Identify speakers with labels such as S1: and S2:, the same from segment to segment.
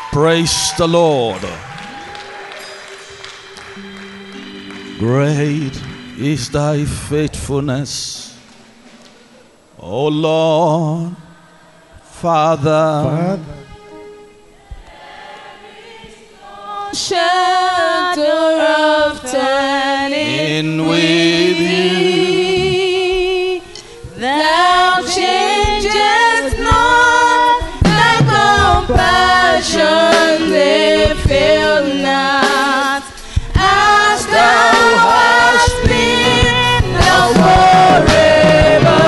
S1: Praise the Lord. Great is thy faithfulness, O Lord, Father.
S2: Shadow of turning with thee, thou changest not, thy compassion they fail not. As thou hast been, thou forever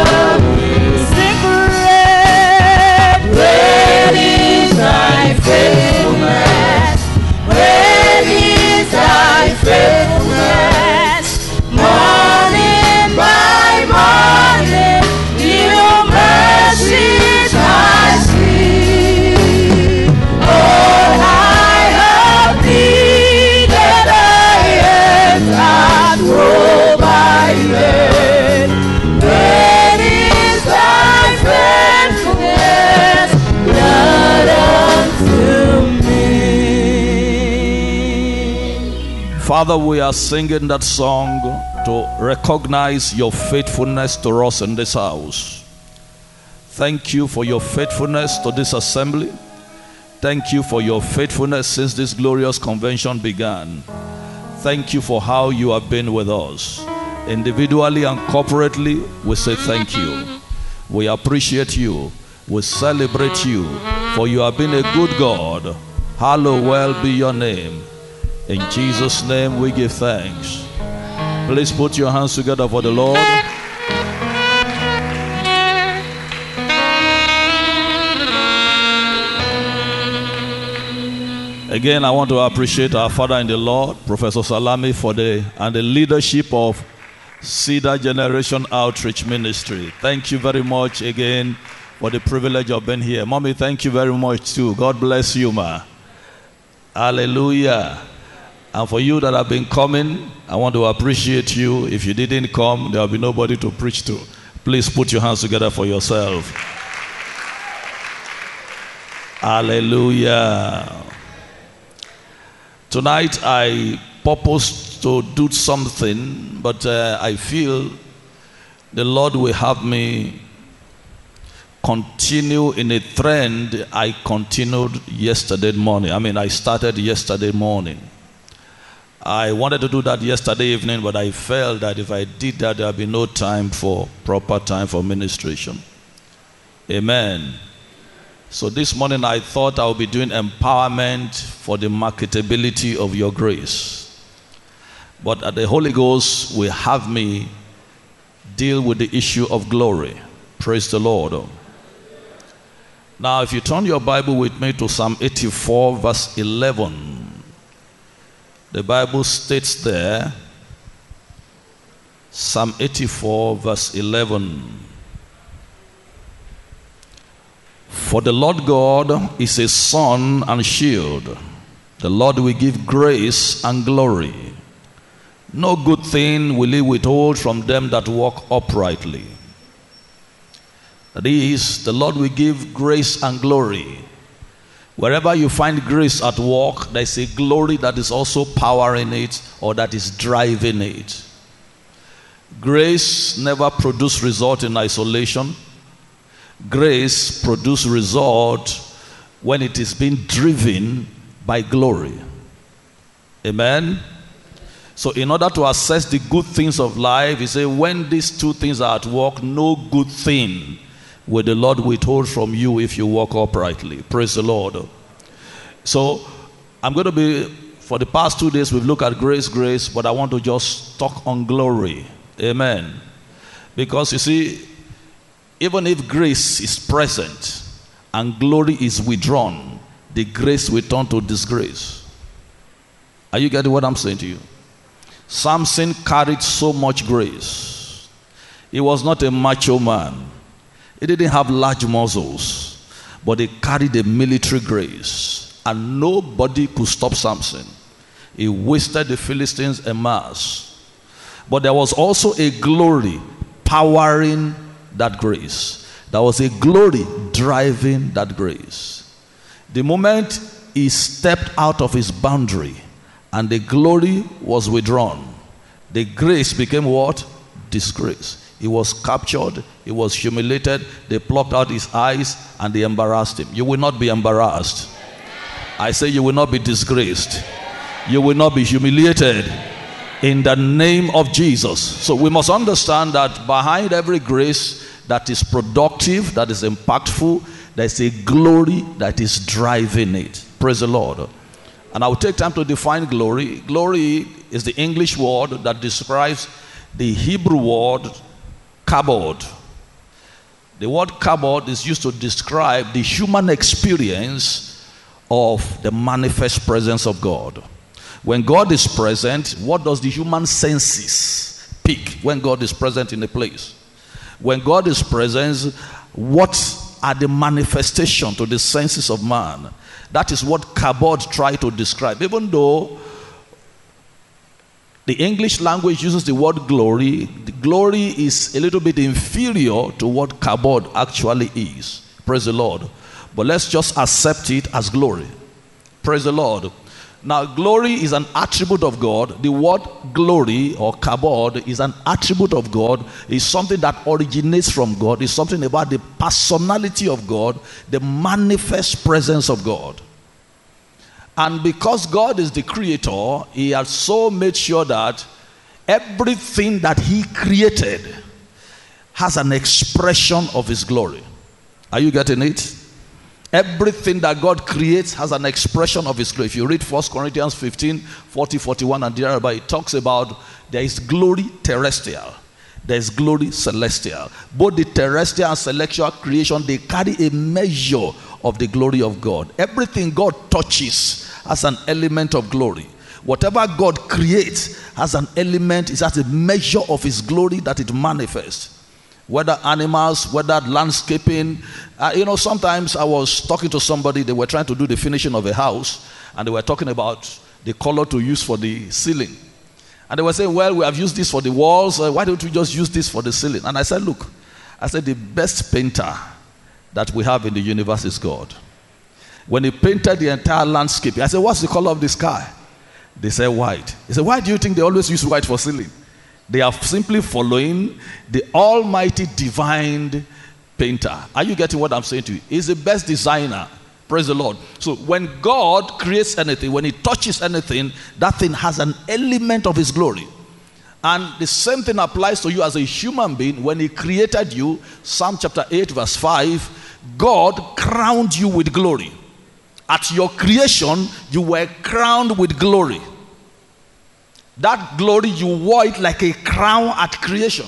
S2: sacred. Great is thy faithfulness. Great is thy faithfulness. Morning by morning, new mercies I see. All I have needed, thy hands hath provided. Great is thy faithfulness, Lord, unto me.
S1: Father, we are singing that song to recognize your faithfulness to us in this house. Thank you for your faithfulness to this assembly. Thank you for your faithfulness since this glorious convention began. Thank you for how you have been with us. Individually and corporately, we say thank you. We appreciate you. We celebrate you, for you have been a good God. Hallowed well be your name. In Jesus' name we give thanks. Please put your hands together for the Lord. Again, I want to appreciate our Father in the Lord, Professor Salami, and the leadership of Cedar Generation Outreach Ministry. Thank you very much again for the privilege of being here. Mommy, thank you very much too. God bless you, ma. Hallelujah. And for you that have been coming, I want to appreciate you. If you didn't come, there will be nobody to preach to. Please put your hands together for yourself. Hallelujah. Tonight I purpose to do something, but I feel the Lord will have me continue in a trend I continued yesterday morning. I started yesterday morning. I wanted to do that yesterday evening, but I felt that if I did that, there would be no proper time for ministration. Amen. So this morning I thought I would be doing empowerment for the marketability of your grace. But the Holy Ghost will have me deal with the issue of glory. Praise the Lord. Now, if you turn your Bible with me to Psalm 84, verse 11, the Bible states there, Psalm 84, verse 11, for the Lord God is a sun and shield. The Lord will give grace and glory. No good thing will he withhold from them that walk uprightly. That is, the Lord will give grace and glory. Wherever you find grace at work, there is a glory that is also powering it or that is driving it. Grace never produces result in isolation. Grace produces result when it is being driven by glory. Amen. So in order to assess the good things of life, he said, when these two things are at work, no good thing will the Lord withhold from you if you walk uprightly. Praise the Lord. So I'm going to be, for the past 2 days, we've looked at grace, but I want to just talk on glory. Amen. Because you see, even if grace is present and glory is withdrawn, the grace will turn to disgrace. Are you getting what I'm saying to you? Samson carried so much grace. He was not a macho man. He didn't have large muscles, but he carried a military grace, and nobody could stop Samson. He wasted the Philistines en masse. But there was also a glory powering that grace. There was a glory driving that grace. The moment he stepped out of his boundary and the glory was withdrawn, the grace became what? Disgrace. He was captured, he was humiliated, they plucked out his eyes and they embarrassed him. You will not be embarrassed. I say you will not be disgraced. You will not be humiliated in the name of Jesus. So we must understand that behind every grace that is productive, that is impactful, there's a glory that is driving it. Praise the Lord. And I will take time to define glory. Glory is the English word that describes the Hebrew word kabod. The word kabod is used to describe the human experience of the manifest presence of God. When God is present, what does the human senses pick when God is present in a place? When God is present, what are the manifestation to the senses of man? That is what kabod tried to describe. Even though the English language uses the word glory, the glory is a little bit inferior to what kabod actually is. Praise the Lord. But let's just accept it as glory. Praise the Lord. Now, glory is an attribute of God. The word glory or kabod is an attribute of God. It's something that originates from God. It's something about the personality of God, the manifest presence of God. And because God is the creator, he has so made sure that everything that he created has an expression of his glory. Are you getting it? Everything that God creates has an expression of his glory. If you read 1 Corinthians 15, 40, 41 and thereby, it talks about there is glory terrestrial, there is glory celestial. Both the terrestrial and celestial creation, they carry a measure of the glory of God. Everything God touches has an element of glory. Whatever God creates has an element, it has a measure of his glory that it manifests. Whether animals, whether landscaping. Sometimes I was talking to somebody, they were trying to do the finishing of a house, and they were talking about the color to use for the ceiling. And they were saying, well, we have used this for the walls, why don't we just use this for the ceiling? And I said, look, the best painter that we have in the universe is God. When he painted the entire landscape, I said, what's the color of the sky? They said white. He said, why do you think they always use white for ceiling? They are simply following the almighty divine painter. Are you getting what I'm saying to you? He's the best designer. Praise the Lord. So when God creates anything, when he touches anything, that thing has an element of his glory. And the same thing applies to you as a human being. When he created you, Psalm chapter 8 verse 5, God crowned you with glory. At your creation, you were crowned with glory. That glory, you wore it like a crown at creation.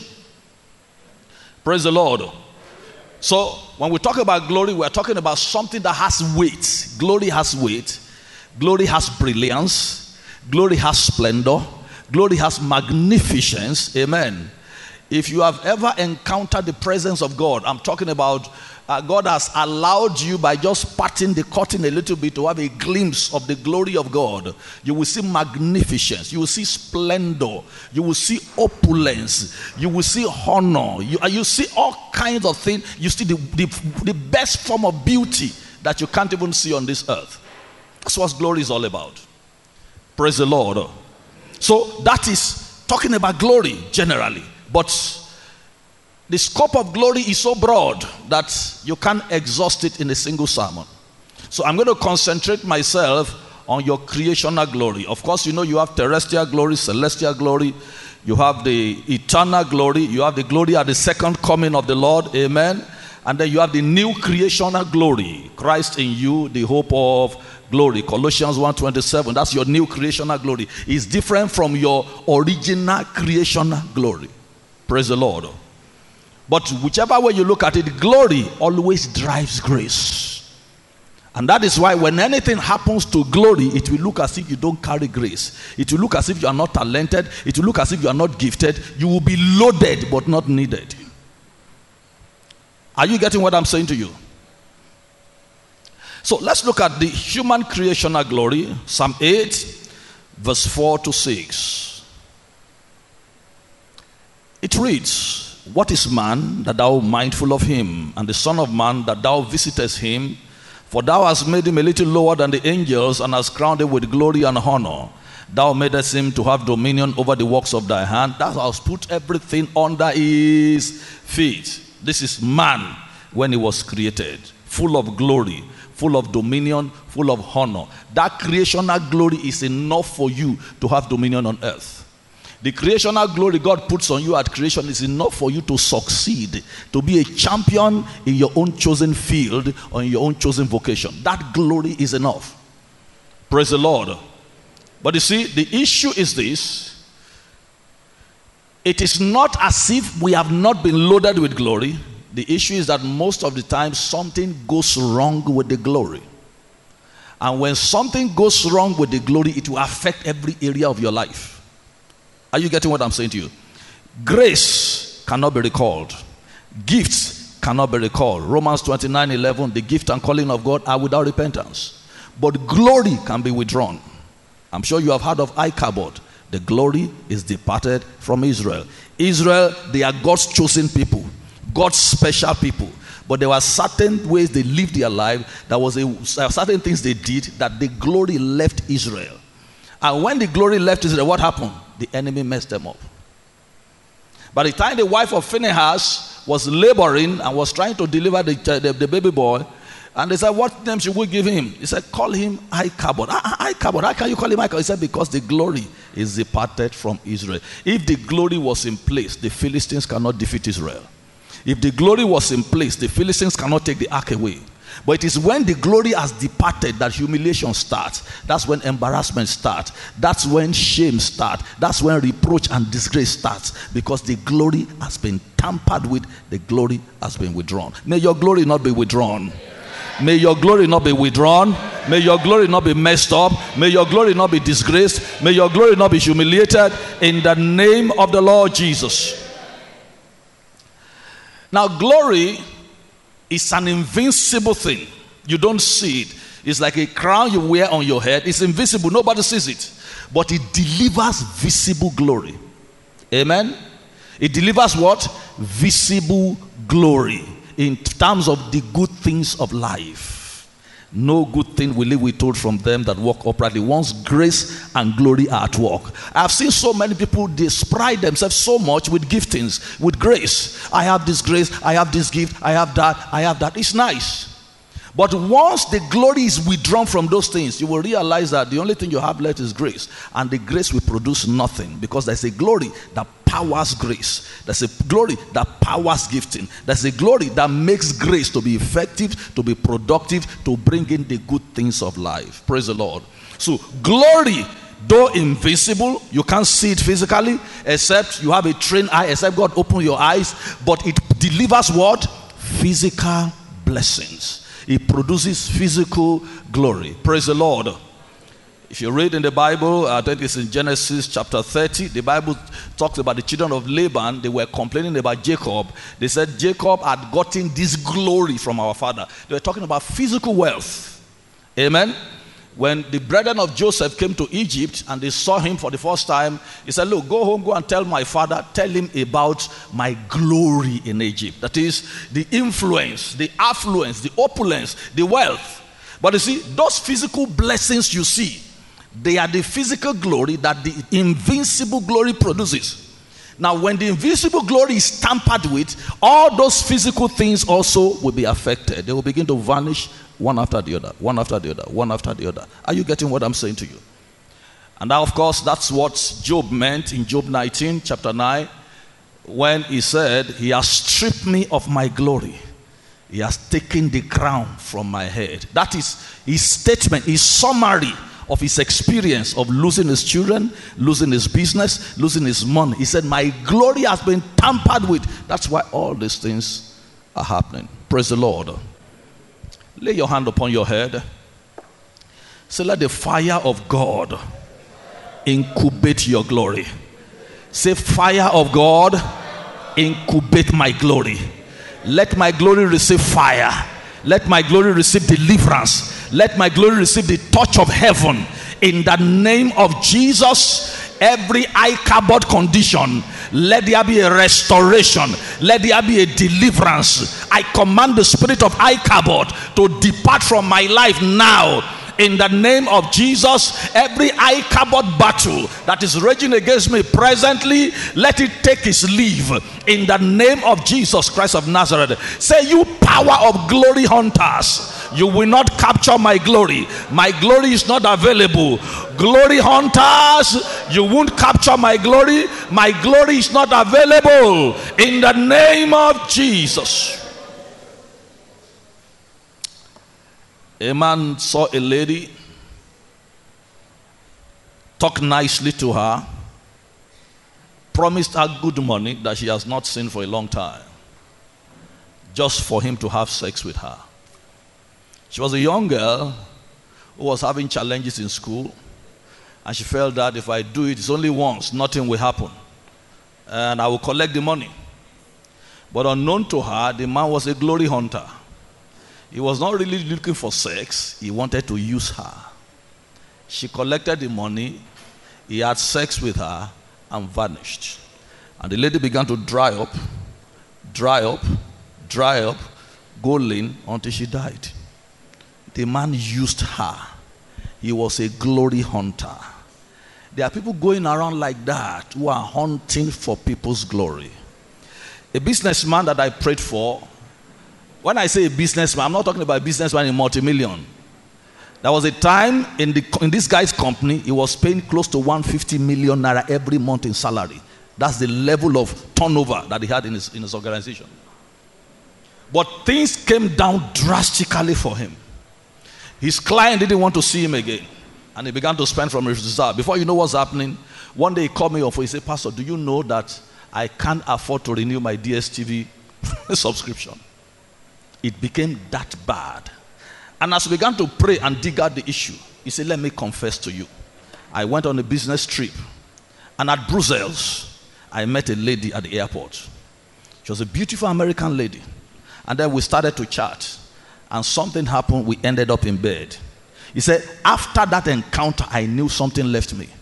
S1: Praise the Lord. So when we talk about glory, we're talking about something that has weight. Glory has weight. Glory has brilliance. Glory has splendor. Glory has magnificence. Amen. If you have ever encountered the presence of God, I'm talking about God has allowed you, by just parting the curtain a little bit, to have a glimpse of the glory of God. You will see magnificence. You will see splendor. You will see opulence. You will see honor. You see all kinds of things. You see the best form of beauty that you can't even see on this earth. That's what glory is all about. Praise the Lord. So that is talking about glory generally. But the scope of glory is so broad that you can't exhaust it in a single sermon. So I'm going to concentrate myself on your creational glory. Of course, you have terrestrial glory, celestial glory. You have the eternal glory. You have the glory at the second coming of the Lord. Amen. And then you have the new creational glory. Christ in you, the hope of glory. Colossians 1:27. That's your new creational glory. It's different from your original creational glory. Praise the Lord. But whichever way you look at it, glory always drives grace. And that is why when anything happens to glory, it will look as if you don't carry grace. It will look as if you are not talented. It will look as if you are not gifted. You will be loaded but not needed. Are you getting what I'm saying to you? So let's look at the human creational glory. Psalm 8 verse 4 to 6. It reads, what is man that thou art mindful of him, and the son of man that thou visitest him? For thou hast made him a little lower than the angels, and hast crowned him with glory and honor. Thou madest him to have dominion over the works of thy hand. Thou hast put everything under his feet. This is man when he was created, full of glory, full of dominion, full of honor. That creational glory is enough for you to have dominion on earth. The creational glory God puts on you at creation is enough for you to succeed, to be a champion in your own chosen field or in your own chosen vocation. That glory is enough. Praise the Lord. But you see, the issue is this. It is not as if we have not been loaded with glory. The issue is that most of the time something goes wrong with the glory. And when something goes wrong with the glory, it will affect every area of your life. Are you getting what I'm saying to you? Grace cannot be recalled. Gifts cannot be recalled. Romans 29:11, the gift and calling of God are without repentance. But glory can be withdrawn. I'm sure you have heard of Ichabod. The glory is departed from Israel. Israel, they are God's chosen people, God's special people. But there were certain ways they lived their life. There was certain things they did that the glory left Israel. And when the glory left Israel, what happened? The enemy messed them up. By the time the wife of Phinehas was laboring and was trying to deliver the baby boy, and they said, what name should we give him? He said, call him Ichabod. Ichabod, how can you call him Ichabod? He said, because the glory is departed from Israel. If the glory was in place, the Philistines cannot defeat Israel. If the glory was in place, the Philistines cannot take the ark away. But it is when the glory has departed that humiliation starts. That's when embarrassment starts. That's when shame starts. That's when reproach and disgrace starts. Because the glory has been tampered with. The glory has been withdrawn. May your glory not be withdrawn. May your glory not be withdrawn. May your glory not be messed up. May your glory not be disgraced. May your glory not be humiliated. In the name of the Lord Jesus. Now, glory is an invincible thing. You don't see it. It's like a crown you wear on your head. It's invisible. Nobody sees it. But it delivers visible glory. Amen? It delivers what? Visible glory. In terms of the good things of life. No good thing will we told from them that walk uprightly. Once grace and glory are at work. I've seen so many people, they pride themselves so much with giftings, with grace. I have this grace, I have this gift, I have that. It's nice. But once the glory is withdrawn from those things, you will realize that the only thing you have left is grace. And the grace will produce nothing, because there's a glory that powers grace. There's a glory that powers gifting. There's a glory that makes grace to be effective, to be productive, to bring in the good things of life. Praise the Lord. So glory, though invisible, you can't see it physically, except you have a trained eye, except God open your eyes, but it delivers what? Physical blessings. It produces physical glory. Praise the Lord. If you read in the Bible, I think it's in Genesis chapter 30, the Bible talks about the children of Laban. They were complaining about Jacob. They said Jacob had gotten this glory from our father. They were talking about physical wealth. Amen. When the brethren of Joseph came to Egypt and they saw him for the first time, he said, look, go home, go and tell my father, tell him about my glory in Egypt. That is the influence, the affluence, the opulence, the wealth. But you see, those physical blessings you see, they are the physical glory that the invincible glory produces. Now, when the invisible glory is tampered with, all those physical things also will be affected. They will begin to vanish one after the other, one after the other, one after the other. Are you getting what I'm saying to you? And now, of course, that's what Job meant in Job 19, chapter 9, when he said, he has stripped me of my glory. He has taken the crown from my head. That is his statement, his summary of his experience of losing his children, losing his business, losing his money. He said, my glory has been tampered with. That's why all these things are happening. Praise the Lord. Lay your hand upon your head. Say, let the fire of God incubate your glory. Say, fire of God, incubate my glory. Let my glory receive fire. Let my glory receive deliverance. Let my glory receive the touch of heaven. In the name of Jesus, every Ichabod condition, Let there be a restoration. Let there be a deliverance. I command the spirit of Ichabod to depart from my life now. In the name of Jesus, every Ichabod battle that is raging against me presently, let it take its leave. In the name of Jesus Christ of Nazareth. Say, you power of glory hunters, you will not capture my glory. My glory is not available. Glory hunters, you won't capture my glory. My glory is not available. In the name of Jesus. A man saw a lady, talked nicely to her, promised her good money that she has not seen for a long time, just for him to have sex with her. She was a young girl who was having challenges in school, and she felt that if I do it, it's only once, nothing will happen, and I will collect the money. But unknown to her, the man was a glory hunter. He was not really looking for sex. He wanted to use her. She collected the money. He had sex with her and vanished. And the lady began to dry up, go lean until she died. The man used her. He was a glory hunter. There are people going around like that who are hunting for people's glory. A businessman that I prayed for, when I say a businessman, I'm not talking about a businessman in multi-million. There was a time in this guy's company, he was paying close to 150 million naira every month in salary. That's the level of turnover that he had in his organization. But things came down drastically for him. His client didn't want to see him again, and he began to spend from his reserve. Before you know what's happening, one day he called me up. He said, Pastor, do you know that I can't afford to renew my DSTV subscription? It became that bad. And as we began to pray and dig out the issue, he said, let me confess to you. I went on a business trip, and at Brussels, I met a lady at the airport. She was a beautiful American lady. And then we started to chat, and something happened. We ended up in bed. He said, after that encounter, I knew something left me.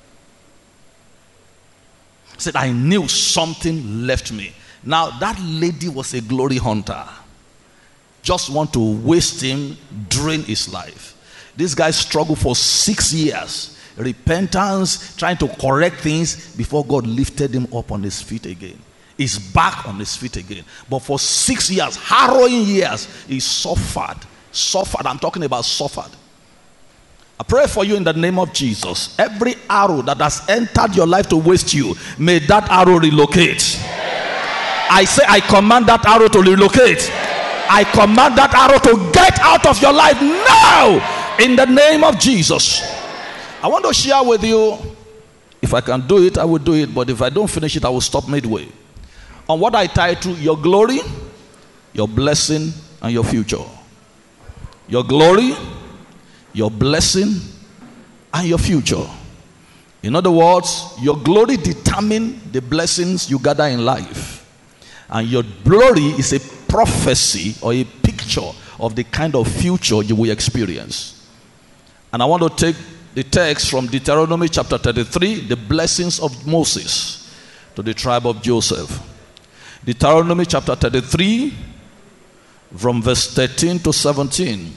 S1: He said, I knew something left me. Now, that lady was a glory hunter. Just want to waste him, drain his life. This guy struggled for 6 years. Repentance, trying to correct things before God lifted him up on his feet again. He's back on his feet again. But for 6 years, harrowing years, he suffered. I'm talking about suffered. I pray for you in the name of Jesus. Every arrow that has entered your life to waste you, may that arrow relocate. I say, I command that arrow to relocate. I command that arrow to get out of your life now in the name of Jesus. I want to share with you, if I can do it, I will do it, but if I don't finish it, I will stop midway. On what I title, your glory, your blessing, and your future. Your glory, your blessing, and your future. In other words, your glory determines the blessings you gather in life. And your glory is a prophecy or a picture of the kind of future you will experience. And I want to take the text from Deuteronomy chapter 33, the blessings of Moses to the tribe of Joseph. Deuteronomy chapter 33, from verse 13 to 17.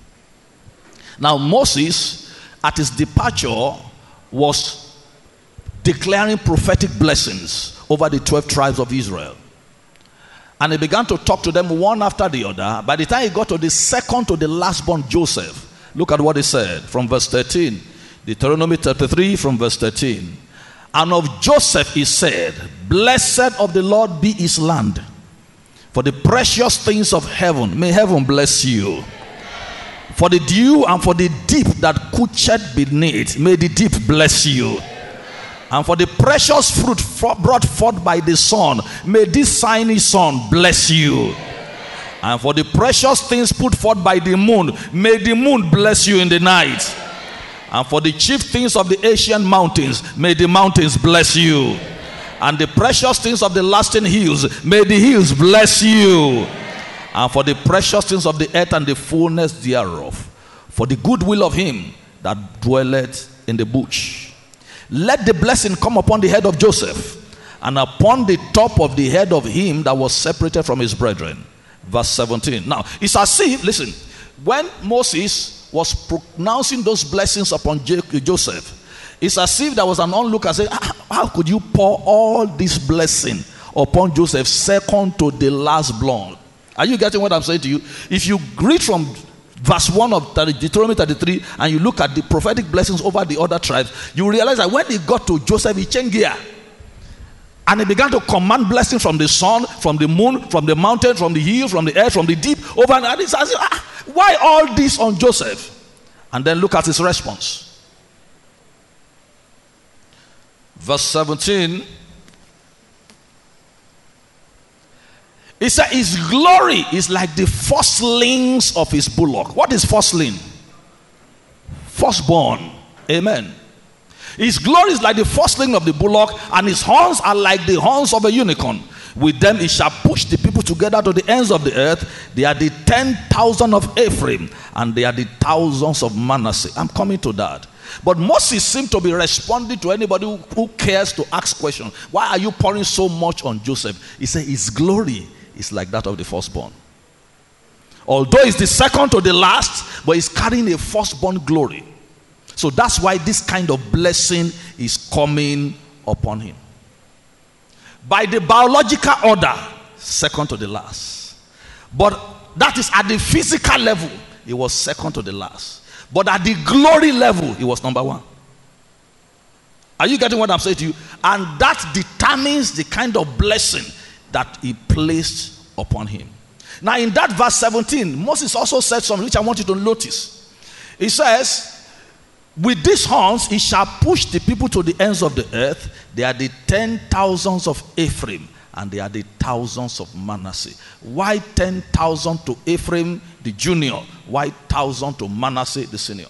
S1: Now Moses, at his departure, was declaring prophetic blessings over the 12 tribes of Israel. And he began to talk to them one after the other. By the time he got to the second to the last born, Joseph, look at what he said from verse 13. Deuteronomy 33 from verse 13. And of Joseph he said, blessed of the Lord be his land, for the precious things of heaven. May heaven bless you. For the dew and for the deep that coucheth beneath, may the deep bless you. And for the precious fruit brought forth by the sun, may this shiny sun bless you. And for the precious things put forth by the moon, may the moon bless you in the night. And for the chief things of the ancient mountains, may the mountains bless you. And the precious things of the lasting hills, may the hills bless you. And for the precious things of the earth and the fullness thereof, for the goodwill of him that dwelleth in the bush. Let the blessing come upon the head of Joseph, and upon the top of the head of him that was separated from his brethren. Verse 17. Now, it's as if, listen, when Moses was pronouncing those blessings upon Joseph, it's as if there was an onlooker saying, how could you pour all this blessing upon Joseph second to the last born? Are you getting what I'm saying to you? If you read from verse 1 of Deuteronomy 33 and you look at the prophetic blessings over the other tribes, you realize that when he got to Joseph, he changed gear. And he began to command blessing from the sun, from the moon, from the mountain, from the hill, from the air, from the deep, over and he says, why all this on Joseph? And then look at his response. Verse 17. He said, his glory is like the firstlings of his bullock. What is firstling? Firstborn. Amen. His glory is like the firstling of the bullock, and his horns are like the horns of a unicorn. With them he shall push the people together to the ends of the earth. They are the 10,000 of Ephraim, and they are the thousands of Manasseh. I'm coming to that. But Moses seemed to be responding to anybody who cares to ask questions. Why are you pouring so much on Joseph? He said his glory is like that of the firstborn. Although it's the second to the last, but he's carrying a firstborn glory. So that's why this kind of blessing is coming upon him. By the biological order, second to the last. But that is at the physical level, he was second to the last. But at the glory level, he was number one. Are you getting what I'm saying to you? And that determines the kind of blessing that he placed upon him. Now in that verse 17, Moses also said something which I want you to notice. He says, with these horns he shall push the people to the ends of the earth. They are the 10,000s of Ephraim, and they are the thousands of Manasseh. Why 10,000 to Ephraim the junior? Why 1,000 to Manasseh the senior?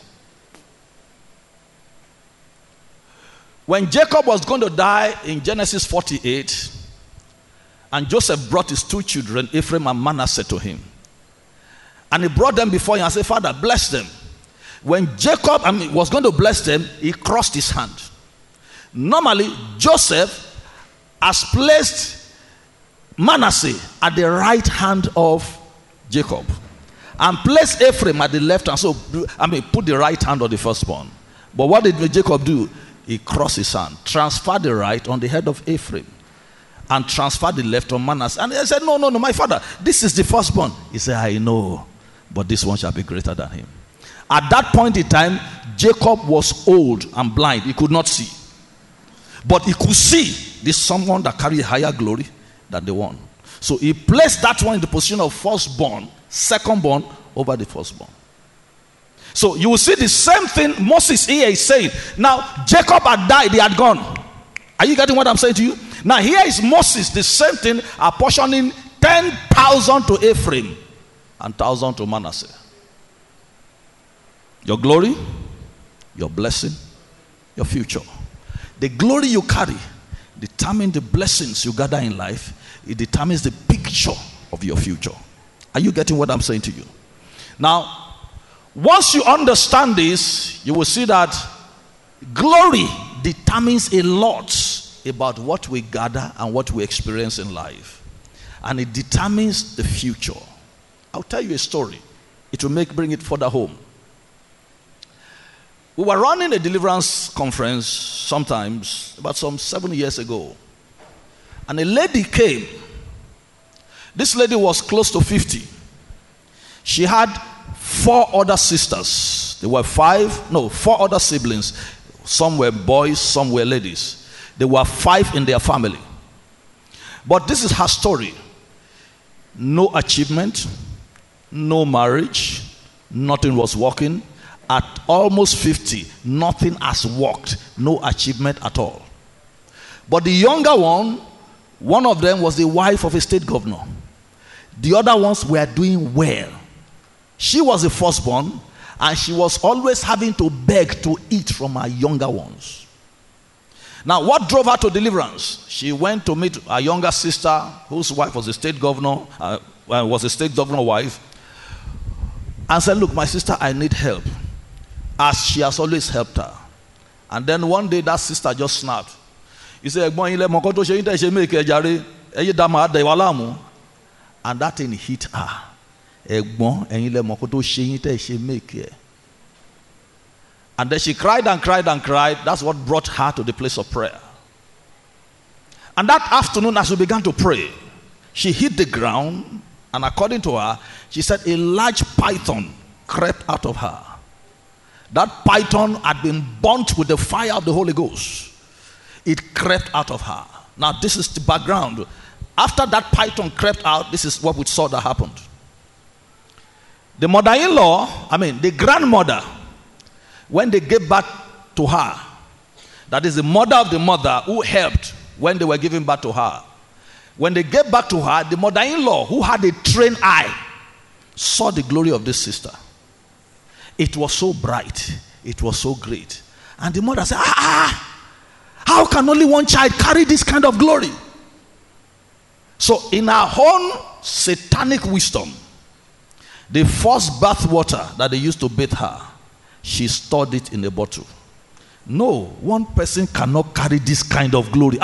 S1: When Jacob was going to die in Genesis 48, and Joseph brought his two children, Ephraim and Manasseh, to him, and he brought them before him and said, Father, bless them. When Jacob was going to bless them, he crossed his hand. Normally, Joseph has placed Manasseh at the right hand of Jacob and placed Ephraim at the left hand. So, put the right hand on the firstborn. But what did Jacob do? He crossed his hand, transferred the right on the head of Ephraim, and transferred the left on Manasseh. And he said, no, my father, this is the firstborn. He said, I know, but this one shall be greater than him. At that point in time, Jacob was old and blind. He could not see. But he could see this someone that carried higher glory than the one. So he placed that one in the position of firstborn, secondborn over the firstborn. So you will see the same thing Moses here is saying. Now, Jacob had died, he had gone. Are you getting what I'm saying to you? Now here is Moses, the same thing, apportioning 10,000 to Ephraim and 1,000 to Manasseh. Your glory, your blessing, your future. The glory you carry determines the blessings you gather in life. It determines the picture of your future. Are you getting what I'm saying to you? Now, once you understand this, you will see that glory determines a lot about what we gather and what we experience in life. And it determines the future. I'll tell you a story. It will bring it further home. We were running a deliverance conference sometimes, about some 7 years ago. And a lady came. This lady was close to 50. She had 4 other sisters. There were 4 other siblings. Some were boys, some were ladies. There were 5 in their family. But this is her story. No achievement, no marriage, nothing was working. At almost 50, nothing has worked, no achievement at all. But the younger one of them was the wife of a state governor. The other ones were doing well. She was the firstborn, and she was always having to beg to eat from her younger ones. Now, what drove her to deliverance? She went to meet her younger sister, whose wife was a state governor, wife, and said, look, my sister, I need help. As she has always helped her. And then one day that sister just snapped. He said, and that thing hit her. And then she cried and cried and cried. That's what brought her to the place of prayer. And that afternoon, as we began to pray, she hit the ground, and according to her, she said a large python crept out of her. That python had been burnt with the fire of the Holy Ghost. It crept out of her. Now, this is the background. After that python crept out, this is what we saw that happened. The mother-in-law, the grandmother, when they gave birth to her, that is the mother of the mother who helped when they were giving birth to her. When they gave birth to her, the mother-in-law, who had a trained eye, saw the glory of this sister. It was so bright. It was so great. And the mother said, how can only one child carry this kind of glory? So in her own satanic wisdom, the first bath water that they used to bathe her, she stored it in a bottle. No, one person cannot carry this kind of glory.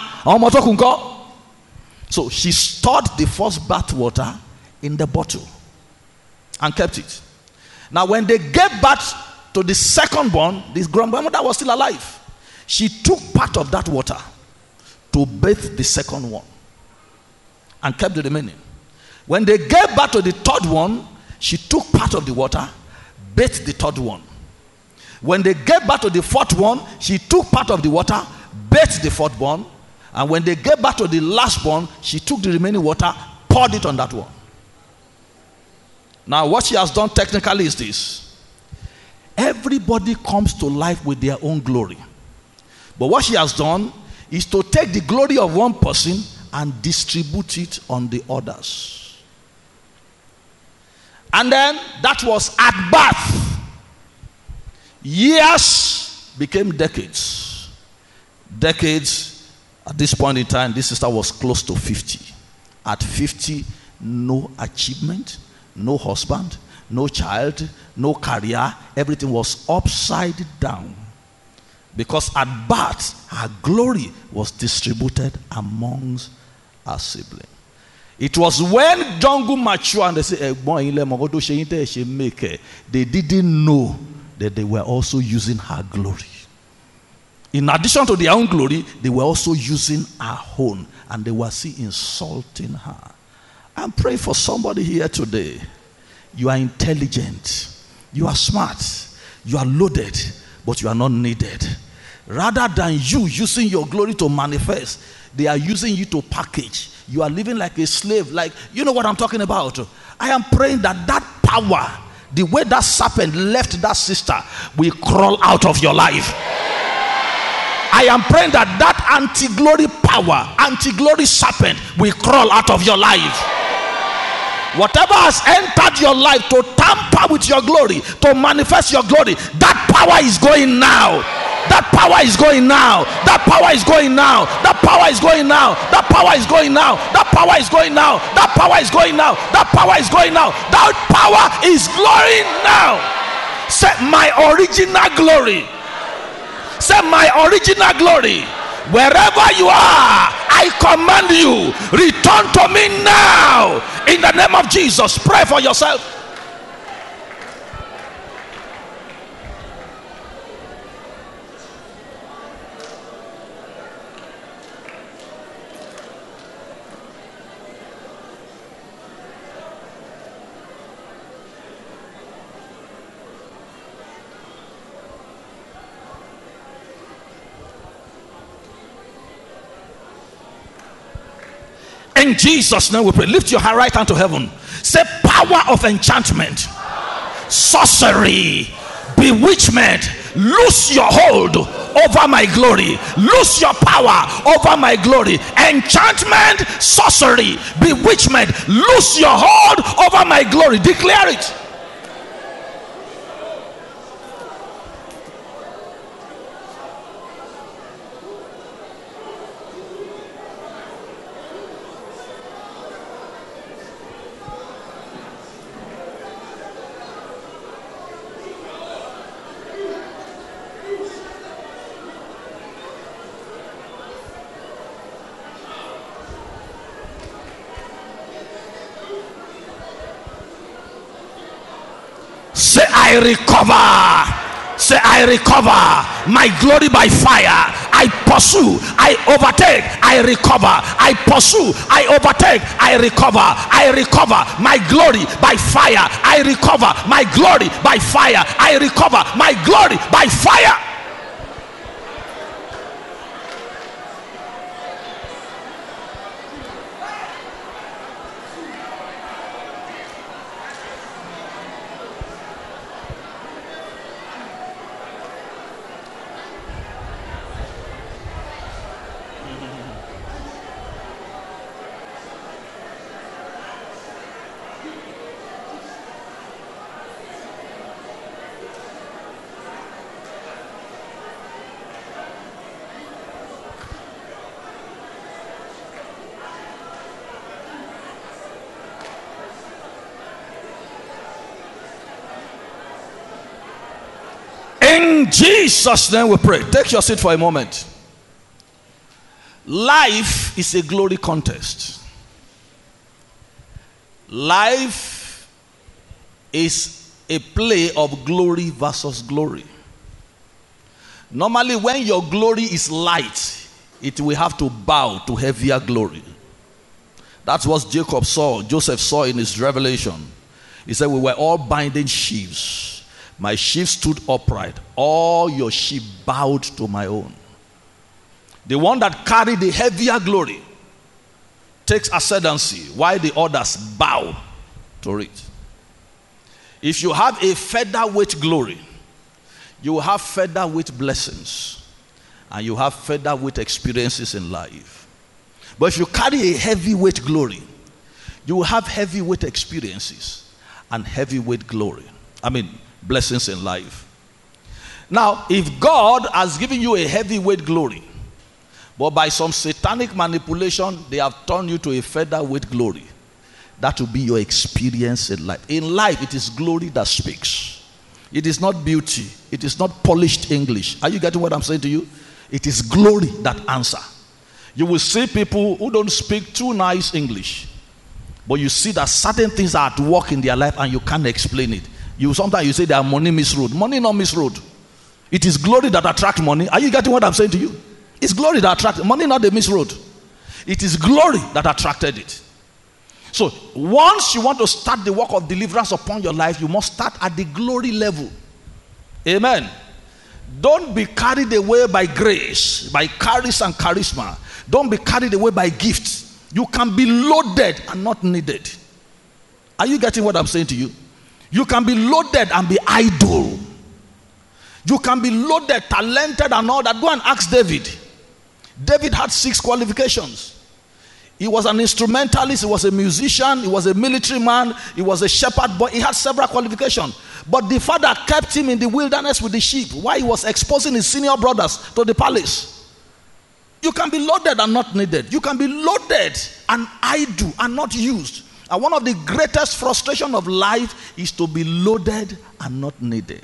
S1: So she stored the first bath water in the bottle and kept it. Now when they gave birth to the second born, this grandmother was still alive. She took part of that water to bathe the second one and kept the remaining. When they gave birth to the third one, she took part of the water, bathed the third one. When they gave birth to the fourth one, she took part of the water, bathed the fourth one. And when they gave birth to the last one, she took the remaining water, poured it on that one. Now, what she has done technically is this. Everybody comes to life with their own glory. But what she has done is to take the glory of one person and distribute it on the others. And then that was at birth. Years became decades. Decades. At this point in time, this sister was close to 50. At 50, no achievement, no husband, no child, no career. Everything was upside down. Because at birth, her glory was distributed amongst her siblings. It was when Jongu matured and they said, they didn't know that they were also using her glory. In addition to their own glory, they were also using her own, and they were still insulting her. I'm praying for somebody here today. You are intelligent, you are smart, you are loaded, but you are not needed. Rather than you using your glory to manifest, they are using you to package. You are living like a slave, like, you know what I'm talking about. I am praying that that power, the way that serpent left that sister, will crawl out of your life. I am praying that that anti-glory power, anti-glory serpent will crawl out of your life. Whatever has entered your life to tamper with your glory, to manifest your glory, that power is going now. That power is going now. That power is going now. That power is going now. That power is going now. That power is going now. That power is going now. That power is going now. That power is glowing now. Say, my original glory. Say, my original glory. Wherever you are, I command you, return to me now. In the name of Jesus, pray for yourself. In Jesus' name we pray. Lift your right hand to heaven. Say, power of enchantment, sorcery, bewitchment, lose your hold over my glory. Lose your power over my glory. Enchantment, sorcery, bewitchment, lose your hold over my glory. Declare it. Say, I recover. Say, I recover my glory by fire. I pursue, I overtake, I recover. I pursue, I overtake, I recover. I recover my glory by fire. I recover my glory by fire. I recover my glory by fire. In Jesus' name we pray. Take your seat for a moment. Life is a glory contest. Life is a play of glory versus glory. Normally, when your glory is light, it will have to bow to heavier glory. That's what Jacob saw, Joseph saw in his revelation. He said, we were all binding sheaves. My sheep stood upright. All your sheep bowed to my own. The one that carried the heavier glory takes ascendancy, while the others bow to it. If you have a featherweight glory, you will have featherweight blessings, and you have featherweight experiences in life. But if you carry a heavyweight glory, you will have heavyweight experiences and heavyweight glory. Blessings in life. Now, if God has given you a heavyweight glory, but by some satanic manipulation, they have turned you to a featherweight glory, that will be your experience in life. In life, it is glory that speaks. It is not beauty. It is not polished English. Are you getting what I'm saying to you? It is glory that answer. You will see people who don't speak too nice English, but you see that certain things are at work in their life and you can't explain it. Sometimes you say their money misroad. Money not misroad. It is glory that attracts money. Are you getting what I'm saying to you? It's glory that attracts money, not the misroad. It is glory that attracted it. So once you want to start the work of deliverance upon your life, you must start at the glory level. Amen. Don't be carried away by grace, by charis and charisma. Don't be carried away by gifts. You can be loaded and not needed. Are you getting what I'm saying to you? You can be loaded and be idle. You can be loaded, talented and all that. Go and ask David. David had 6 qualifications. He was an instrumentalist, he was a musician, he was a military man, he was a shepherd boy. He had several qualifications. But the father kept him in the wilderness with the sheep while he was exposing his senior brothers to the palace. You can be loaded and not needed. You can be loaded and idle and not used. And one of the greatest frustration of life is to be loaded and not needed.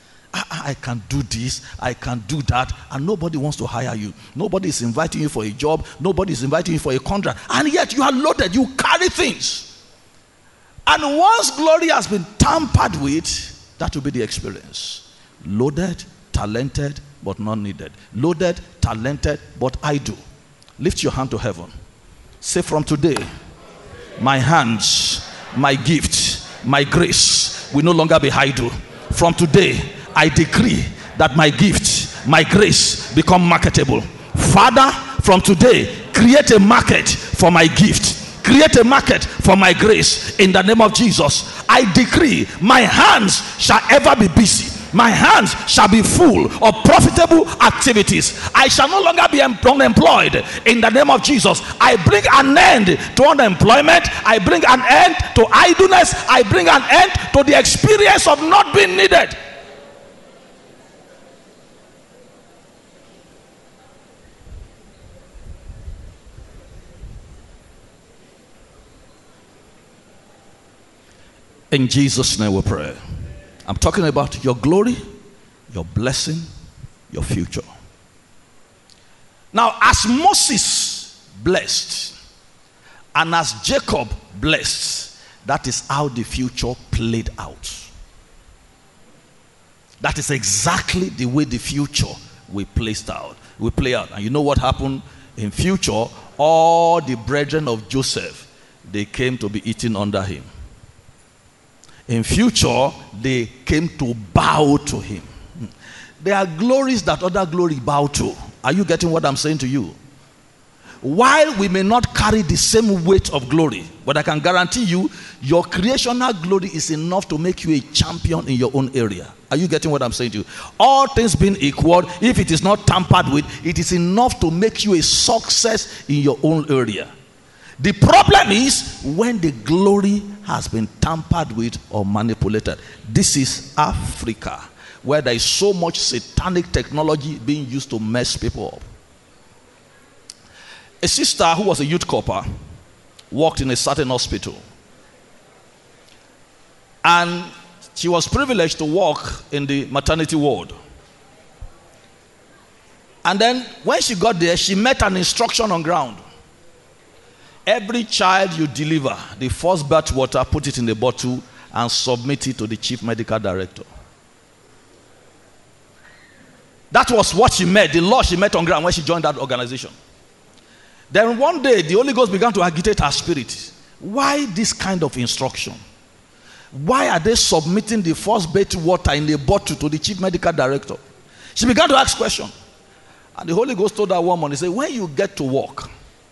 S1: I can do this, I can do that, and nobody wants to hire you. Nobody is inviting you for a job. Nobody is inviting you for a contract. And yet you are loaded, you carry things. And once glory has been tampered with, that will be the experience. Loaded, talented, but not needed. Loaded, talented, but idle. Lift your hand to heaven. Say, from today, my hands, my gift, my grace will no longer be idle. From today, I decree that my gift, my grace become marketable. Father, from today, create a market for my gift. Create a market for my grace in the name of Jesus. I decree my hands shall ever be busy. My hands shall be full of profitable activities. I shall no longer be unemployed in the name of Jesus. I bring an end to unemployment. I bring an end to idleness. I bring an end to the experience of not being needed. In Jesus' name we pray. I'm talking about your glory, your blessing, your future. Now, as Moses blessed and as Jacob blessed, that is how the future played out. That is exactly the way the future will play out. And you know what happened? In future, all the brethren of Joseph, they came to be eaten under him. In future, they came to bow to him. There are glories that other glory bow to. Are you getting what I'm saying to you? While we may not carry the same weight of glory, but I can guarantee you, your creational glory is enough to make you a champion in your own area. Are you getting what I'm saying to you? All things being equal, if it is not tampered with, it is enough to make you a success in your own area. The problem is when the glory has been tampered with or manipulated. This is Africa, where there is so much satanic technology being used to mess people up. A sister who was a youth corper worked in a certain hospital. And she was privileged to work in the maternity ward. And then when she got there, she met an instruction on ground. Every child you deliver, the first batch water, put it in a bottle and submit it to the chief medical director. That was what she met, the law she met on ground when she joined that organization. Then one day, the Holy Ghost began to agitate her spirit. Why this kind of instruction? Why are they submitting the first batch water in a bottle to the chief medical director? She began to ask questions. And the Holy Ghost told that woman, he said, when you get to work,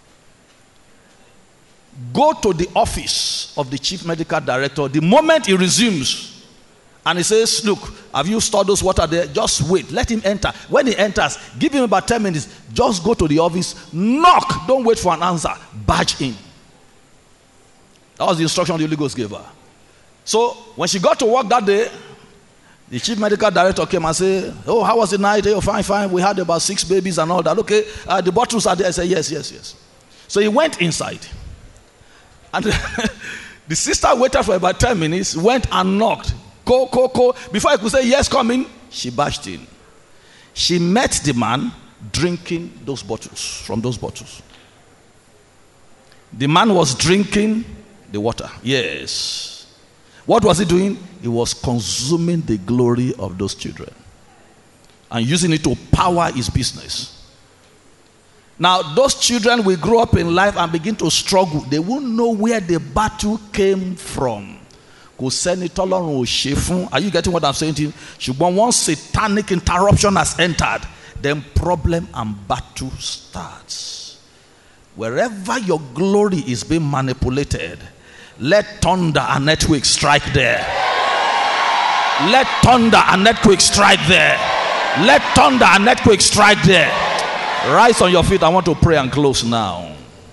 S1: go to the office of the chief medical director. The moment he resumes, and he says, look, have you stored those water there? Just wait. Let him enter. When he enters, give him about 10 minutes. Just go to the office. Knock. Don't wait for an answer. Barge in. That was the instruction the Holy Ghost gave her. So, when she got to work that day, the chief medical director came and said, oh, how was the night? Oh, fine. We had about 6 babies and all that. Okay, the bottles are there. I said, yes. So he went inside. And the sister waited for about 10 minutes, went and knocked. Go. Before I could say, yes, come in, she barged in. She met the man drinking those bottles, from those bottles. The man was drinking the water. Yes. What was he doing? He was consuming the glory of those children and using it to power his business. Now, those children will grow up in life and begin to struggle. They won't know where the battle came from. Are you getting what I'm saying to you? Once satanic interruption has entered, then problem and battle starts. Wherever your glory is being manipulated, let thunder and earthquake strike there. Let thunder and earthquake strike there. Let thunder and earthquake strike there. Rise on your feet. I want to pray and close now.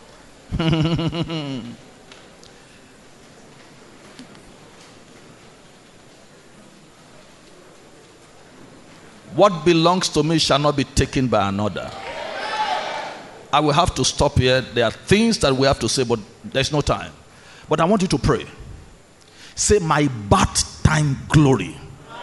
S1: What belongs to me shall not be taken by another. I will have to stop here. There are things that we have to say, but there's no time. But I want you to pray. Say, my birth time glory,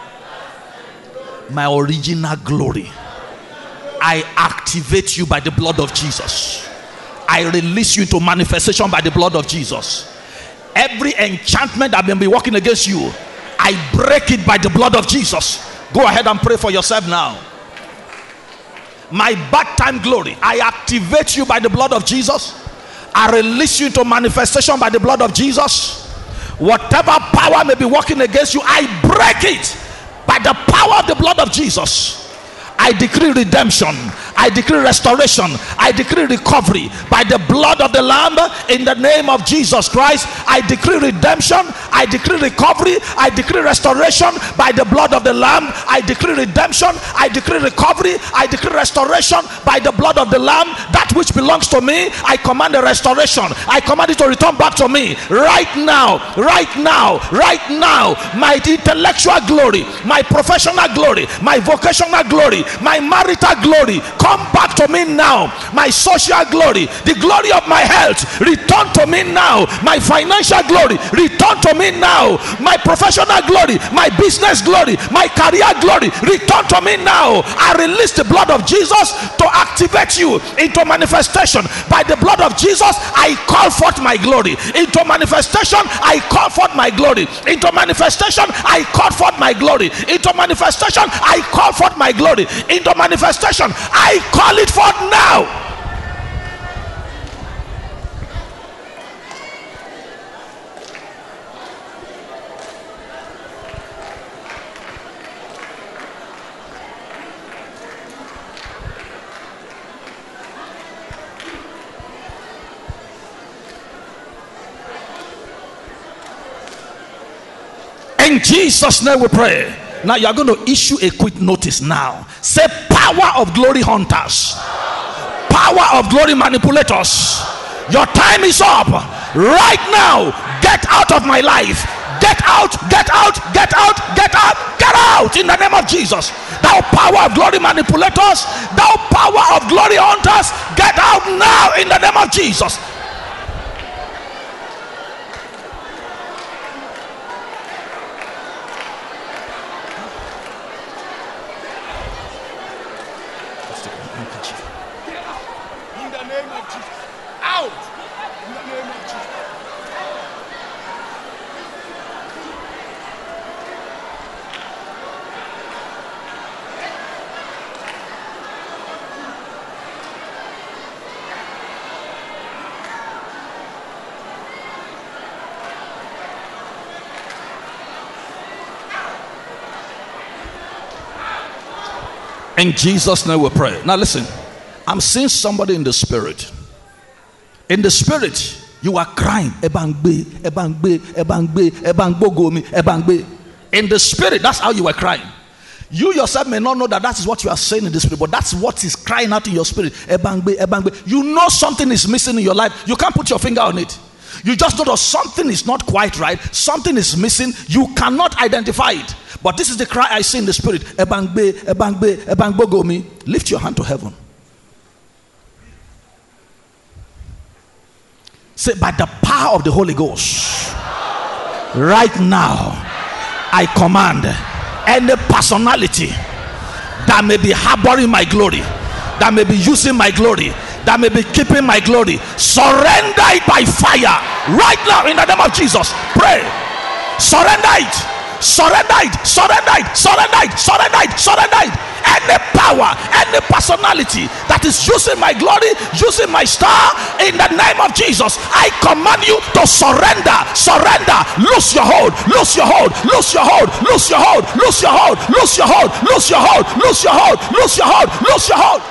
S1: my original glory, I activate you by the blood of Jesus. I release you into manifestation by the blood of Jesus. Every enchantment that may be working against you, I break it by the blood of Jesus. Go ahead and pray for yourself now. My birth time glory, I activate you by the blood of Jesus. I release you into manifestation by the blood of Jesus. Whatever power may be working against you, I break it by the power of the blood of Jesus. I decree redemption. I decree restoration. I decree recovery by the blood of the Lamb in the name of Jesus Christ. I decree redemption. I decree recovery. I decree restoration by the blood of the Lamb. I decree redemption. I decree recovery. I decree restoration by the blood of the Lamb. That which belongs to me, I command a restoration. I command it to return back to me right now. Right now. Right now. My intellectual glory, my professional glory, my vocational glory, my marital glory, come back to me now. My social glory, the glory of my health, return to me now. My financial glory, return to me now. My professional glory, my business glory, my career glory, return to me now. I release the blood of Jesus to activate you into manifestation. By the blood of Jesus, I call forth my glory into manifestation. I call forth my glory into manifestation. I call forth my glory into manifestation. I call forth my glory into manifestation. I call it forth now. In Jesus' name we pray. Now you are going to issue a quick notice now. Say, power of glory hunters, power of glory manipulators, your time is up. Right now, get out of my life. Get out, get out, get out, get out, get out in the name of Jesus. Thou power of glory manipulators, thou power of glory hunters, get out now in the name of Jesus. In Jesus' name we pray. Now listen, I'm seeing somebody in the spirit. In the spirit, you are crying. Ebangbe, ebangbe, ebangbe, ebangbogomi, ebangbe. In the spirit, that's how you were crying. You yourself may not know that that is what you are saying in the spirit, but that's what is crying out in your spirit. Ebangbe, ebangbe. You know something is missing in your life. You can't put your finger on it. You just know that something is not quite right. Something is missing. You cannot identify it. But this is the cry I see in the spirit. Ebangbe, ebangbe, ebangbogomi. Lift your hand to heaven. Say, by the power of the Holy Ghost, right now, I command any personality that may be harboring my glory, that may be using my glory, that may be keeping my glory, surrender it by fire right now in the name of Jesus. Pray. Surrender it. Surrender it. Surrender it. Surrender it. Surrender it. Surrender it. Any power, any personality that is using my glory, using my star, in the name of Jesus, I command you to surrender. Surrender. Lose your hold. Lose your hold. Lose your hold. Lose your hold. Lose your hold. Lose your hold. Lose your hold. Lose your hold. Lose your hold. Lose your hold.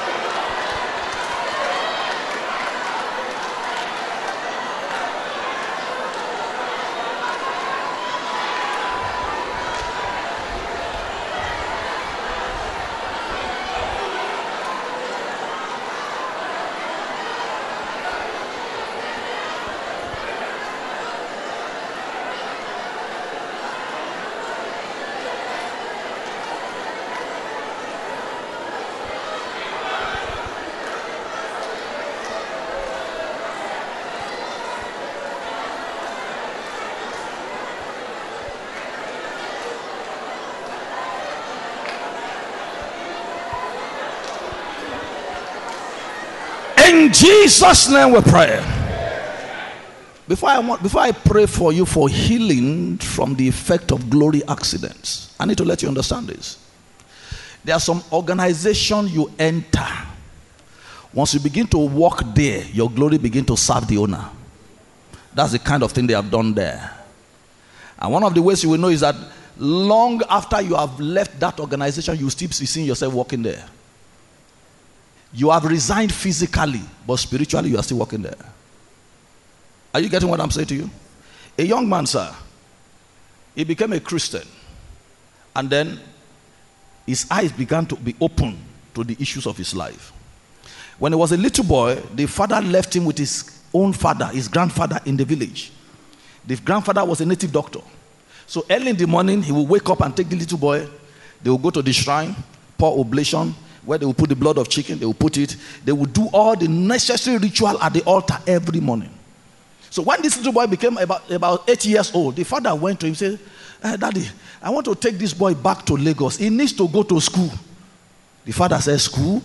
S1: In Jesus' name we pray. Before I pray for you for healing from the effect of glory accidents, I need to let you understand this. There are some organizations you enter. Once you begin to walk there, your glory begin to serve the owner. That's the kind of thing they have done there. And one of the ways you will know is that long after you have left that organization, you still be seeing yourself walking there. You have resigned physically, but spiritually you are still walking there. Are you getting what I'm saying to you? A young man, sir, he became a Christian, and then his eyes began to be open to the issues of his life. When he was a little boy, the father left him with his own father, his grandfather in the village. The grandfather was a native doctor. So early in the morning, he will wake up and take the little boy. They will go to the shrine, pour oblation, where they will put the blood of chicken, they will put it. They will do all the necessary ritual at the altar every morning. So when this little boy became about 8 years old, the father went to him and said, Daddy, I want to take this boy back to Lagos. He needs to go to school. The father said, school?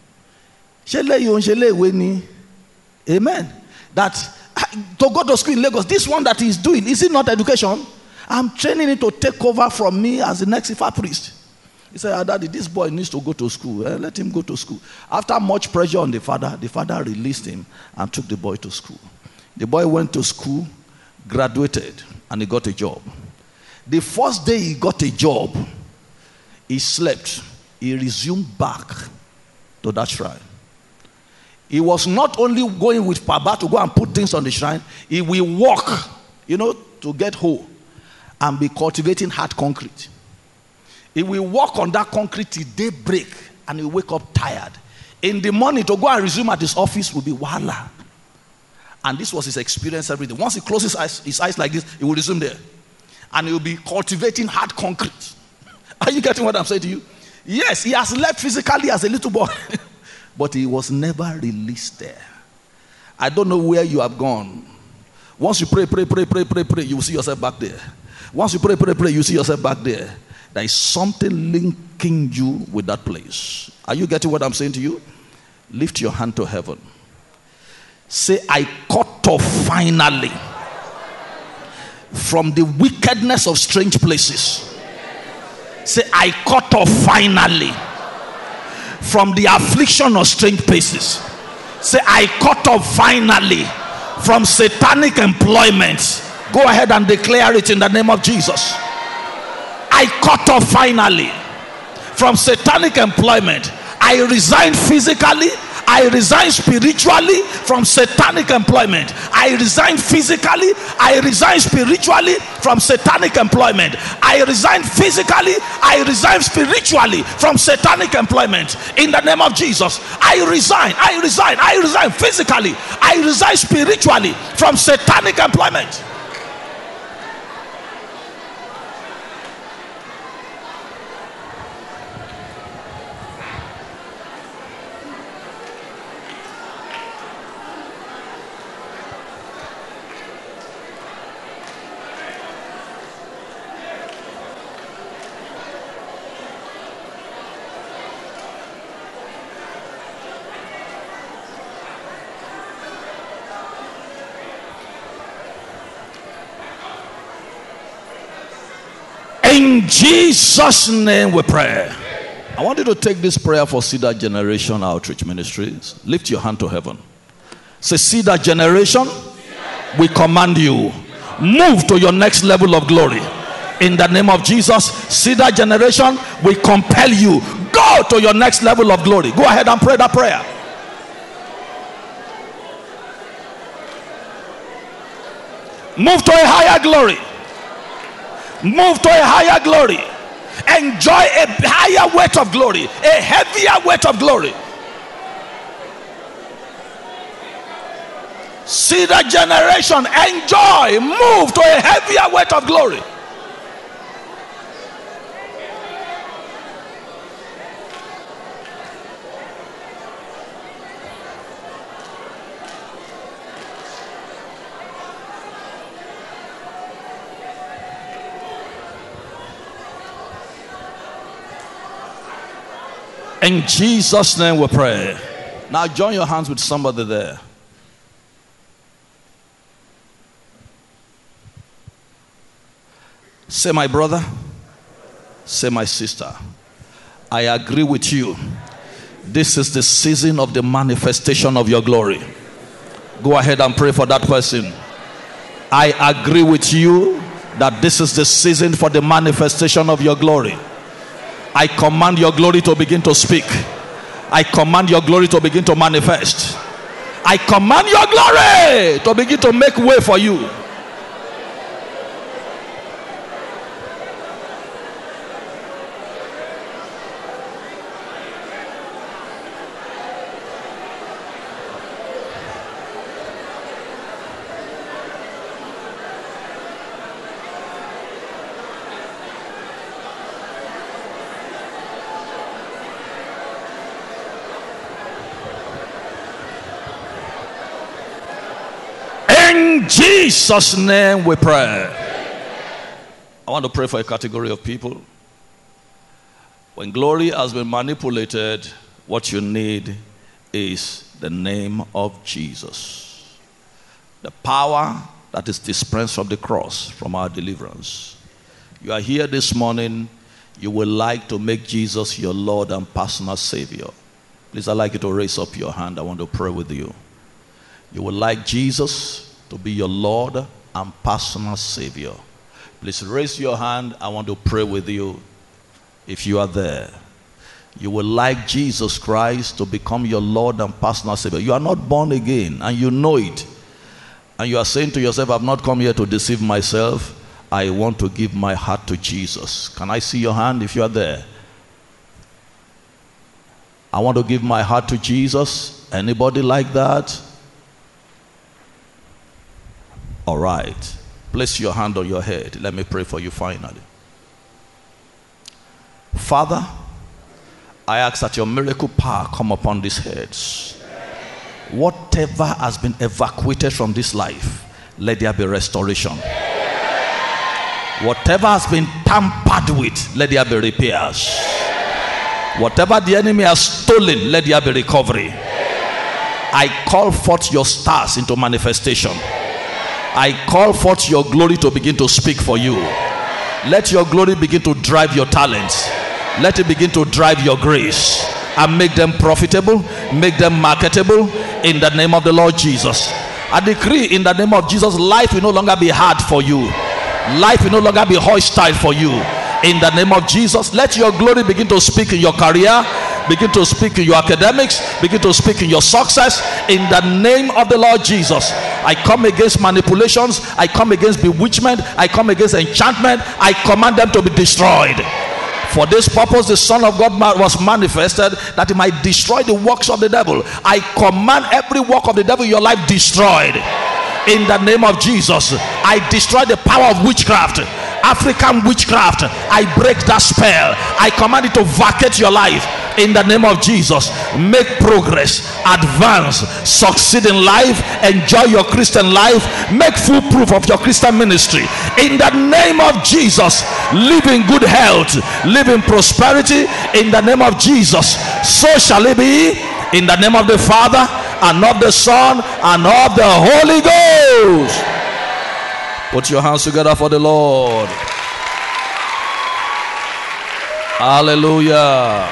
S1: Amen. That to go to school in Lagos, this one that he's doing, is it not education? I'm training him to take over from me as the next Ifa priest. He said, Daddy, this boy needs to go to school. Let him go to school. After much pressure on the father released him and took the boy to school. The boy went to school, graduated, and he got a job. The first day he got a job, he slept. He resumed back to that shrine. He was not only going with Papa to go and put things on the shrine, he will walk, to get home and be cultivating hard concrete. He will walk on that concrete till daybreak and he'll wake up tired. In the morning to go and resume at his office will be wala. And this was his experience every day. Once he closes his eyes like this, he will resume there. And he will be cultivating hard concrete. Are you getting what I'm saying to you? Yes, he has left physically as a little boy. But he was never released there. I don't know where you have gone. Once you pray, you will see yourself back there. Once you pray, you see yourself back there. There is something linking you with that place. Are you getting what I'm saying to you? Lift your hand to heaven. Say, I cut off finally from the wickedness of strange places. Say, I cut off finally from the affliction of strange places. Say, I cut off finally from satanic employment. Go ahead and declare it in the name of Jesus. I cut off finally from satanic employment. I resign physically, I resign spiritually from satanic employment. I resign physically, I resign spiritually from satanic employment. I resign physically, I resign spiritually from satanic employment. In the name of Jesus, I resign physically, I resign spiritually from satanic employment. In Jesus' name we pray. I want you to take this prayer for Cedar Generation Outreach Ministries. Lift your hand to heaven. Say, Cedar Generation, we command you, move to your next level of glory. In the name of Jesus, Cedar Generation, we compel you, go to your next level of glory. Go ahead and pray that prayer. Move to a higher glory. Move to a higher glory. Enjoy a higher weight of glory, a heavier weight of glory. Cedar Generation, enjoy, move to a heavier weight of glory. In Jesus' name we pray. Now join your hands with somebody there. Say, my brother. Say, my sister. I agree with you. This is the season of the manifestation of your glory. Go ahead and pray for that person. I agree with you that this is the season for the manifestation of your glory. I command your glory to begin to speak. I command your glory to begin to manifest. I command your glory to begin to make way for you. Jesus' name we pray. I want to pray for a category of people. When glory has been manipulated, what you need is the name of Jesus. The power that is dispensed from the cross, from our deliverance. You are here this morning, you would like to make Jesus your Lord and personal Savior. Please, I'd like you to raise up your hand. I want to pray with you. You would like Jesus to be your Lord and personal Savior. Please raise your hand. I want to pray with you. If you are there, you would like Jesus Christ to become your Lord and personal Savior. You are not born again and you know it. And you are saying to yourself, I've not come here to deceive myself. I want to give my heart to Jesus. Can I see your hand if you are there? I want to give my heart to Jesus. Anybody like that? All right. Place your hand on your head. Let me pray for you finally. Father, I ask that your miracle power come upon these heads. Whatever has been evacuated from this life, let there be restoration. Whatever has been tampered with, let there be repairs. Whatever the enemy has stolen, let there be recovery. I call forth your stars into manifestation. I call forth your glory to begin to speak for you. Let your glory begin to drive your talents. Let it begin to drive your grace and make them profitable, make them marketable in the name of the Lord Jesus. I decree in the name of Jesus, life will no longer be hard for you. Life will no longer be hostile for you. In the name of Jesus, let your glory begin to speak in your career, begin to speak in your academics, begin to speak in your success. In the name of the Lord Jesus, I come against manipulations, I come against bewitchment, I come against enchantment. I command them to be destroyed. For this purpose the Son of God was manifested, that he might destroy the works of the devil. I command every work of the devil in your life destroyed. In the name of Jesus, I destroy the power of witchcraft, African witchcraft. I break that spell. I command it to vacate your life. In the name of Jesus, make progress, advance, succeed in life, enjoy your Christian life, make full proof of your Christian ministry. In the name of Jesus, live in good health, live in prosperity. In the name of Jesus, so shall it be. In the name of the Father, and of the Son, and of the Holy Ghost. Put your hands together for the Lord. Hallelujah.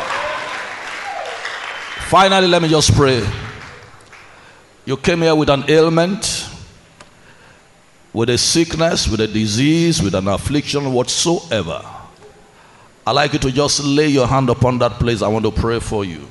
S1: Finally, let me just pray. You came here with an ailment, with a sickness, with a disease, with an affliction, whatsoever. I'd like you to just lay your hand upon that place. I want to pray for you.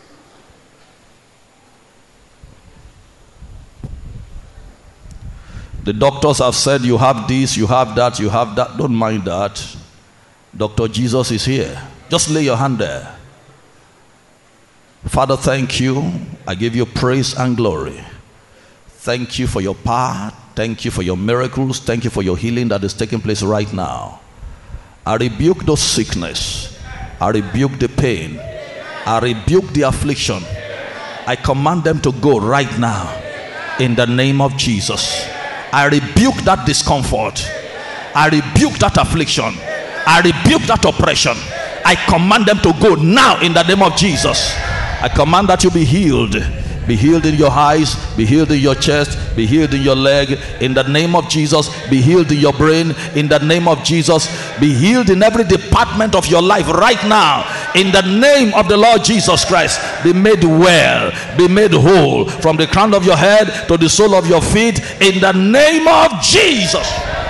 S1: The doctors have said you have this, you have that, you have that. Don't mind that. Dr. Jesus is here. Just lay your hand there. Father, thank you. I give you praise and glory. Thank you for your power. Thank you for your miracles. Thank you for your healing that is taking place right now. I rebuke those sickness. I rebuke the pain. I rebuke the affliction. I command them to go right now in the name of Jesus. I rebuke that discomfort. I rebuke that affliction. I rebuke that oppression. I command them to go now in the name of Jesus. I command that you be healed. Be healed in your eyes, be healed in your chest, be healed in your leg. In the name of Jesus, be healed in your brain. In the name of Jesus, be healed in every department of your life right now. In the name of the Lord Jesus Christ, be made well, be made whole from the crown of your head to the sole of your feet. In the name of Jesus.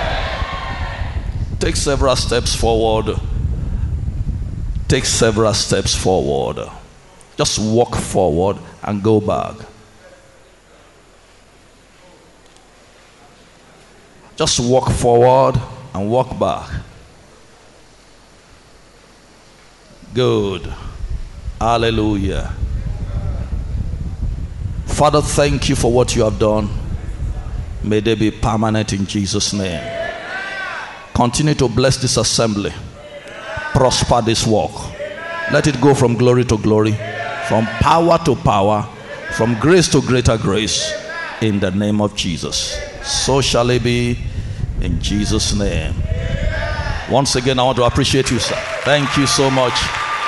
S1: Take several steps forward. Take several steps forward. Just walk forward and go back. Just walk forward and walk back. Good. Hallelujah. Father, thank you for what you have done. May they be permanent in Jesus' name. Continue to bless this assembly. Prosper this work. Let it go from glory to glory, from power to power, from grace to greater grace, in the name of Jesus. So shall it be in Jesus' name. Once again, I want to appreciate you, sir. Thank you so much.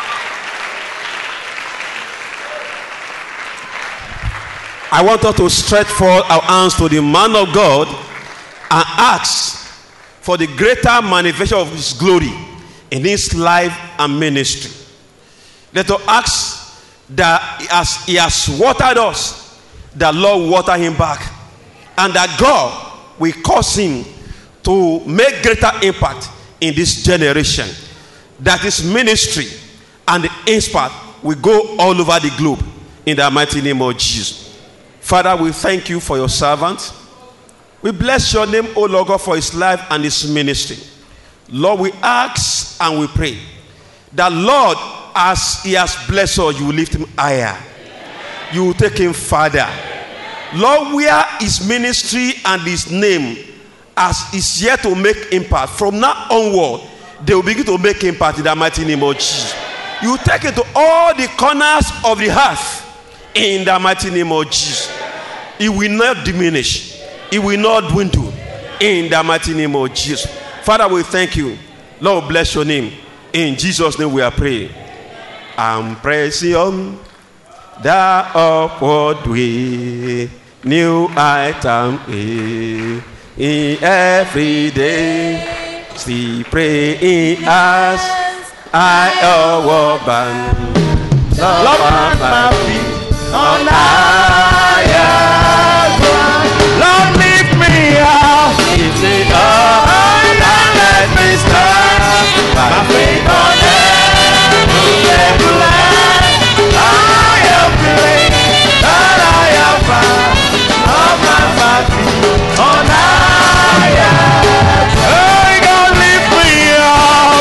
S3: I want us to stretch forth our hands to the man of God and ask for the greater manifestation of his glory in his life and ministry. Let us ask that as he has watered us, that Lord water him back, and that God will cause him to make greater impact in this generation, that his ministry and the impact will go all over the globe in the mighty name of Jesus. Father, we thank you for your servant. We bless your name, O Lord God, for his life and his ministry. Lord, we ask and we pray that, Lord, as he has blessed us, you will lift him higher. You will take him further. Lord, where his ministry and his name as is yet to make impact, from now onward, they will begin to make impact in the mighty name of Jesus. You will take it to all the corners of the earth in the mighty name of Jesus. It will not diminish. It will not dwindle in the mighty name of Jesus. Father, we thank you. Lord, bless your name. In Jesus' name we are praying. I'm pressing on the upward way, new item in every day. Still praying as I walk by. Lord, my feet on higher ground. Lord, lift me up, lift me up, and let me stand. My faith on heavenly land. I am great, that I am found. Lord, my feet on higher ground. Hey, God, lift me up.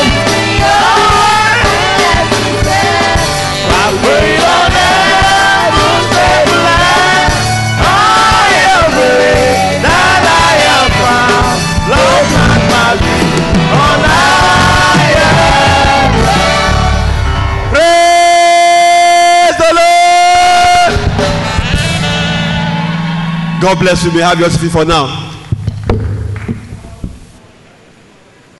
S3: My faith on heavenly land. I am great, that I am found. Lord, my feet on higher ground. Praise the Lord. God bless you. May have your feet for now.